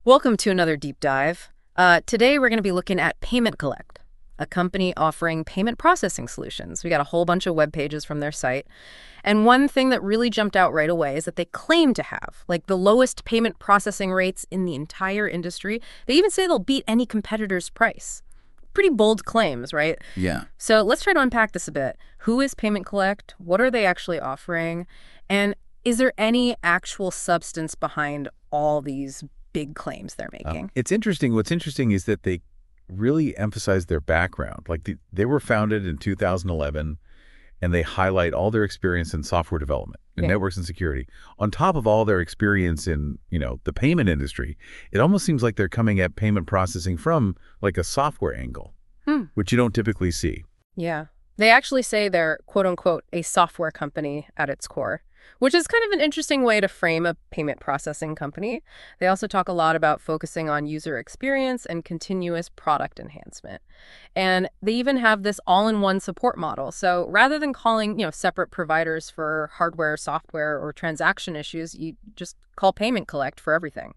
Welcome to another deep dive. Today we're going to be looking at Payment Collect, a company offering payment processing solutions. We got a whole bunch of web pages from their site. And one thing that really jumped out right away is that they claim to have like the lowest payment processing rates in the entire industry. They even say they'll beat any competitor's price. Pretty bold claims, right? Yeah. So let's try to unpack this a bit. Who is Payment Collect? What are they actually offering? And is there any actual substance behind all these big claims they're making? It's interesting. What's interesting is that they really emphasize their background. Like they were founded in 2011, and they highlight all their experience in software development and networks and security. On top of all their experience in, the payment industry, it almost seems like they're coming at payment processing from like a software angle, which you don't typically see. Yeah. They actually say they're, quote unquote, a software company at its core, which is kind of an interesting way to frame a payment processing company. They also talk a lot about focusing on user experience and continuous product enhancement. And they even have this all-in-one support model. So rather than calling, separate providers for hardware, software, or transaction issues, you just call Payment Collect for everything.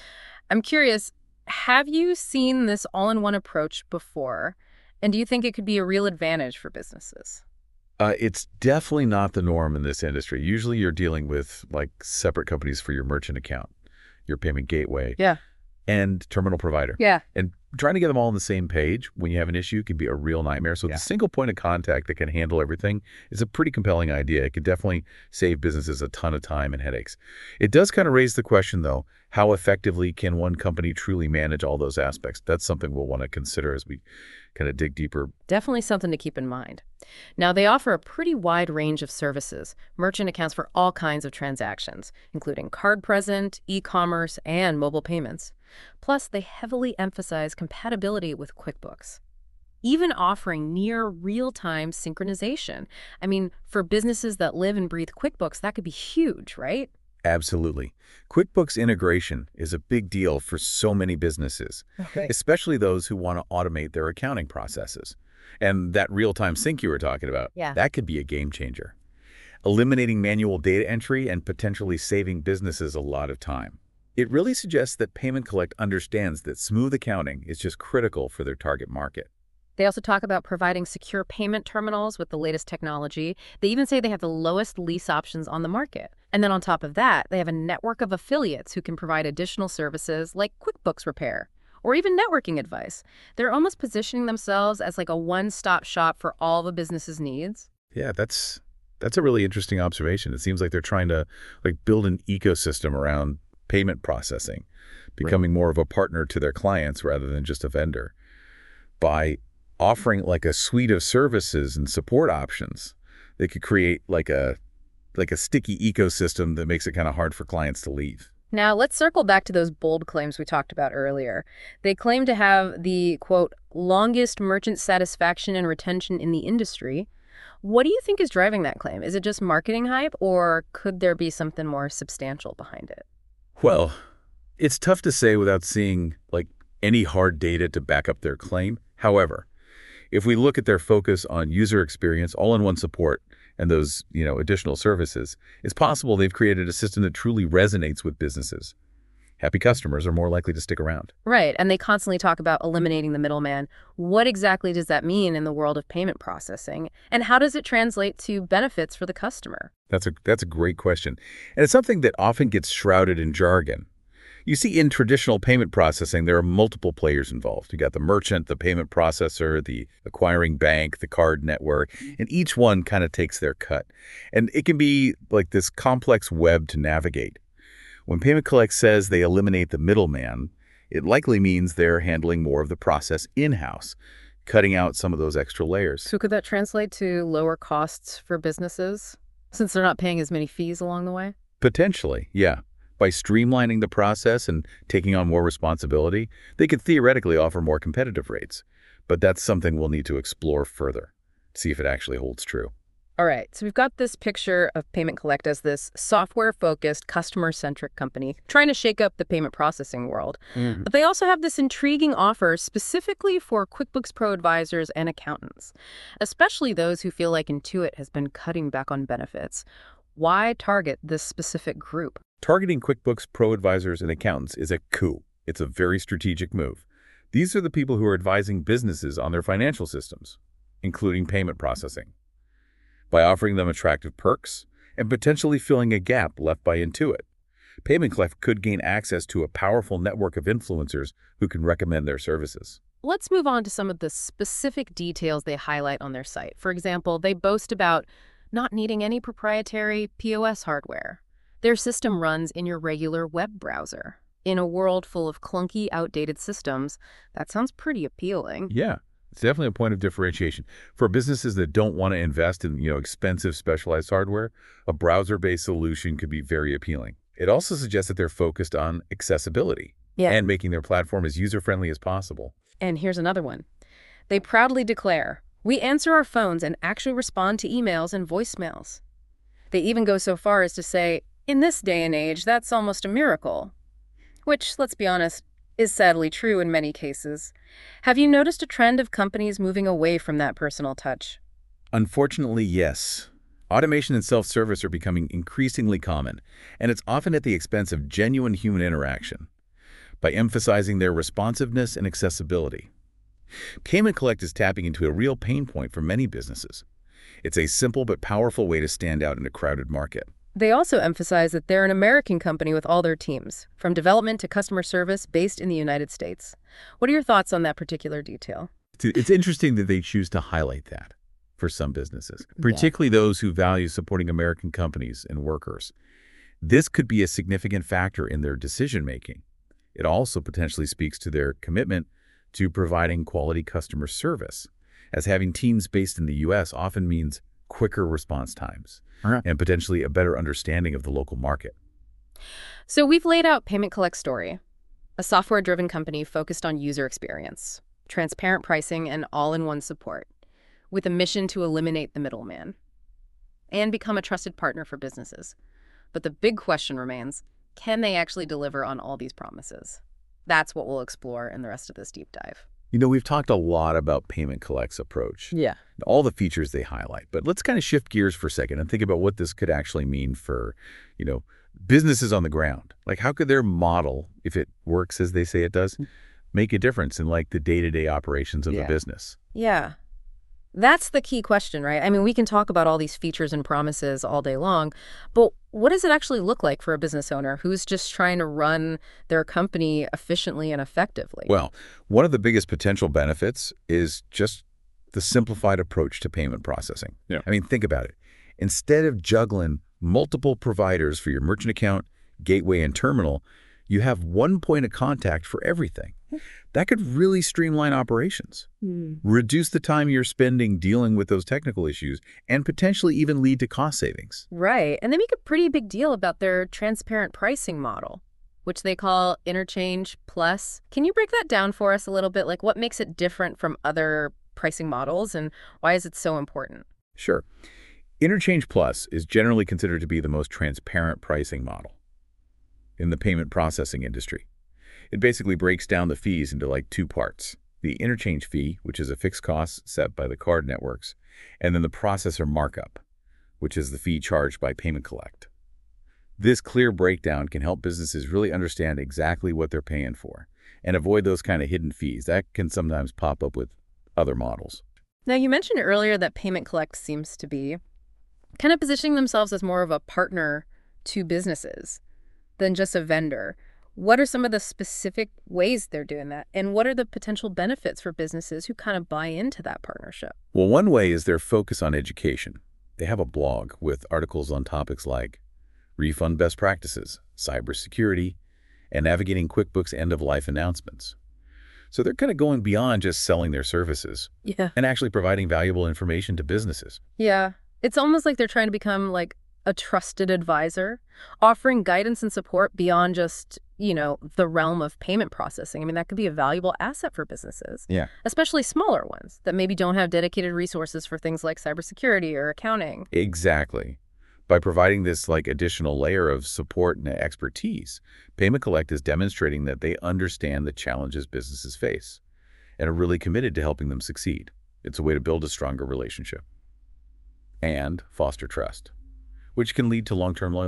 I'm curious, have you seen this all-in-one approach before? And do you think it could be a real advantage for businesses? It's definitely not the norm in this industry. Usually you're dealing with like separate companies for your merchant account, your payment gateway, Yeah. and terminal provider. Yeah. And trying to get them all on the same page when you have an issue can be a real nightmare. So the single point of contact that can handle everything is a pretty compelling idea. It could definitely save businesses a ton of time and headaches. It does kind of raise the question, though, how effectively can one company truly manage all those aspects? That's something we'll want to consider as we kind of dig deeper. Definitely something to keep in mind. Now, they offer a pretty wide range of services, merchant accounts for all kinds of transactions, including card present, e-commerce, and mobile payments. Plus, they heavily emphasize compatibility with QuickBooks, even offering near real-time synchronization. I mean, for businesses that live and breathe QuickBooks, that could be huge, right? Absolutely. QuickBooks integration is a big deal for so many businesses, especially those who want to automate their accounting processes. And that real-time sync you were talking about, that could be a game changer, eliminating manual data entry and potentially saving businesses a lot of time. It really suggests that Payment Collect understands that smooth accounting is just critical for their target market. They also talk about providing secure payment terminals with the latest technology. They even say they have the lowest lease options on the market. And then on top of that, they have a network of affiliates who can provide additional services like QuickBooks repair or even networking advice. They're almost positioning themselves as like a one-stop shop for all the business's needs. Yeah, that's a really interesting observation. It seems like they're trying to build an ecosystem around payment processing, becoming more of a partner to their clients rather than just a vendor. By offering like a suite of services and support options, they could create like a sticky ecosystem that makes it kind of hard for clients to leave. Now, let's circle back to those bold claims we talked about earlier. They claim to have the, quote, longest merchant satisfaction and retention in the industry. What do you think is driving that claim? Is it just marketing hype, or could there be something more substantial behind it? Well, it's tough to say without seeing any hard data to back up their claim. However, if we look at their focus on user experience, all-in-one support, and those, additional services, it's possible they've created a system that truly resonates with businesses. Happy customers are more likely to stick around. Right, and they constantly talk about eliminating the middleman. What exactly does that mean in the world of payment processing? And how does it translate to benefits for the customer? That's a great question. And it's something that often gets shrouded in jargon. You see, in traditional payment processing, there are multiple players involved. You got the merchant, the payment processor, the acquiring bank, the card network, and each one kind of takes their cut. And it can be like this complex web to navigate. When Payment Collect says they eliminate the middleman, it likely means they're handling more of the process in-house, cutting out some of those extra layers. So could that translate to lower costs for businesses, since they're not paying as many fees along the way? Potentially, yeah. By streamlining the process and taking on more responsibility, they could theoretically offer more competitive rates. But that's something we'll need to explore further, see if it actually holds true. All right, so we've got this picture of Payment Collect as this software-focused, customer-centric company trying to shake up the payment processing world. But they also have this intriguing offer specifically for QuickBooks Pro advisors and accountants, especially those who feel like Intuit has been cutting back on benefits. Why target this specific group? Targeting QuickBooks Pro advisors and accountants is a coup. It's a very strategic move. These are the people who are advising businesses on their financial systems, including payment processing, by offering them attractive perks and potentially filling a gap left by Intuit. Payment Collect could gain access to a powerful network of influencers who can recommend their services. Let's move on to some of the specific details they highlight on their site. For example, they boast about not needing any proprietary POS hardware. Their system runs in your regular web browser. In a world full of clunky, outdated systems, that sounds pretty appealing. Yeah, it's definitely a point of differentiation. For businesses that don't want to invest in, expensive specialized hardware, a browser-based solution could be very appealing. It also suggests that they're focused on accessibility and making their platform as user-friendly as possible. And here's another one. They proudly declare, "We answer our phones and actually respond to emails and voicemails." They even go so far as to say, "In this day and age, that's almost a miracle." Which, let's be honest, is sadly true in many cases. Have you noticed a trend of companies moving away from that personal touch? Unfortunately, yes. Automation and self-service are becoming increasingly common, and it's often at the expense of genuine human interaction. By emphasizing their responsiveness and accessibility, Payment Collect is tapping into a real pain point for many businesses. It's a simple but powerful way to stand out in a crowded market. They also emphasize that they're an American company with all their teams, from development to customer service, based in the United States. What are your thoughts on that particular detail? It's interesting that they choose to highlight that for some businesses, particularly those who value supporting American companies and workers. This could be a significant factor in their decision-making. It also potentially speaks to their commitment to providing quality customer service, as having teams based in the U.S. often means quicker response times and potentially a better understanding of the local market. So we've laid out Payment Collect's story, a software-driven company focused on user experience, transparent pricing, and all-in-one support, with a mission to eliminate the middleman and become a trusted partner for businesses. But the big question remains, can they actually deliver on all these promises? That's what we'll explore in the rest of this deep dive. We've talked a lot about Payment Collect's approach, all the features they highlight, but let's kind of shift gears for a second and think about what this could actually mean for, businesses on the ground. Like, how could their model, if it works as they say it does, make a difference in the day-to-day operations of the business? Yeah. That's the key question, right? I mean, we can talk about all these features and promises all day long, but what does it actually look like for a business owner who's just trying to run their company efficiently and effectively? Well, one of the biggest potential benefits is just the simplified approach to payment processing. I mean, think about it. Instead of juggling multiple providers for your merchant account, gateway, and terminal, you have one point of contact for everything. That could really streamline operations, reduce the time you're spending dealing with those technical issues, and potentially even lead to cost savings. Right. And they make a pretty big deal about their transparent pricing model, which they call Interchange Plus. Can you break that down for us a little bit? Like, what makes it different from other pricing models, and why is it so important? Sure. Interchange Plus is generally considered to be the most transparent pricing model in the payment processing industry. It basically breaks down the fees into two parts. The interchange fee, which is a fixed cost set by the card networks, and then the processor markup, which is the fee charged by Payment Collect. This clear breakdown can help businesses really understand exactly what they're paying for and avoid those kind of hidden fees that can sometimes pop up with other models. Now, you mentioned earlier that Payment Collect seems to be kind of positioning themselves as more of a partner to businesses than just a vendor. What are some of the specific ways they're doing that? And what are the potential benefits for businesses who kind of buy into that partnership? Well, one way is their focus on education. They have a blog with articles on topics like refund best practices, cybersecurity, and navigating QuickBooks end-of-life announcements. So they're kind of going beyond just selling their services and actually providing valuable information to businesses. Yeah. It's almost like they're trying to become a trusted advisor, offering guidance and support beyond just, the realm of payment processing. I mean, that could be a valuable asset for businesses, especially smaller ones that maybe don't have dedicated resources for things like cybersecurity or accounting. Exactly. By providing this additional layer of support and expertise, Payment Collect is demonstrating that they understand the challenges businesses face and are really committed to helping them succeed. It's a way to build a stronger relationship and foster trust, which can lead to long-term loyalty.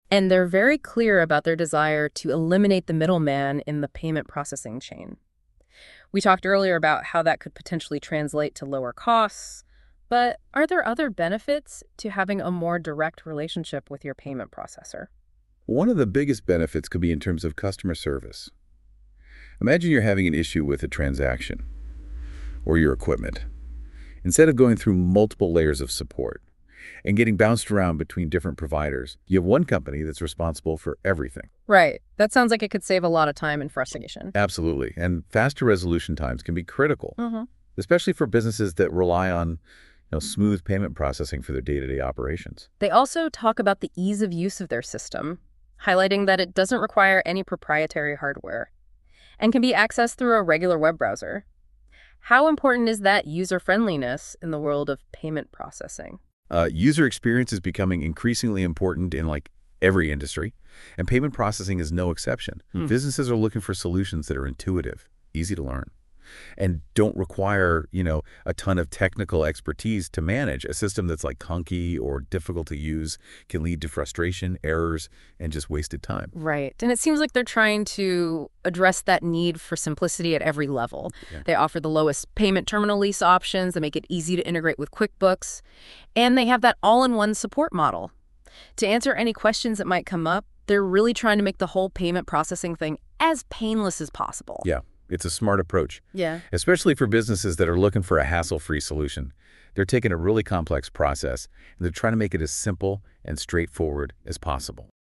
And they're very clear about their desire to eliminate the middleman in the payment processing chain. We talked earlier about how that could potentially translate to lower costs, but are there other benefits to having a more direct relationship with your payment processor? One of the biggest benefits could be in terms of customer service. Imagine you're having an issue with a transaction or your equipment. Instead of going through multiple layers of support and getting bounced around between different providers, you have one company that's responsible for everything. Right. That sounds like it could save a lot of time and frustration. Absolutely. And faster resolution times can be critical, Mm-hmm. especially for businesses that rely on smooth payment processing for their day-to-day operations. They also talk about the ease of use of their system, highlighting that it doesn't require any proprietary hardware and can be accessed through a regular web browser. How important is that user-friendliness in the world of payment processing? User experience is becoming increasingly important in every industry, and payment processing is no exception. Businesses are looking for solutions that are intuitive, easy to learn, and don't require, a ton of technical expertise to manage. A system that's clunky or difficult to use can lead to frustration, errors, and just wasted time. Right. And it seems like they're trying to address that need for simplicity at every level. Yeah. They offer the lowest payment terminal lease options that make it easy to integrate with QuickBooks, and they have that all-in-one support model. To answer any questions that might come up, they're really trying to make the whole payment processing thing as painless as possible. Yeah, it's a smart approach, Yeah. especially for businesses that are looking for a hassle-free solution. They're taking a really complex process, and they're trying to make it as simple and straightforward as possible.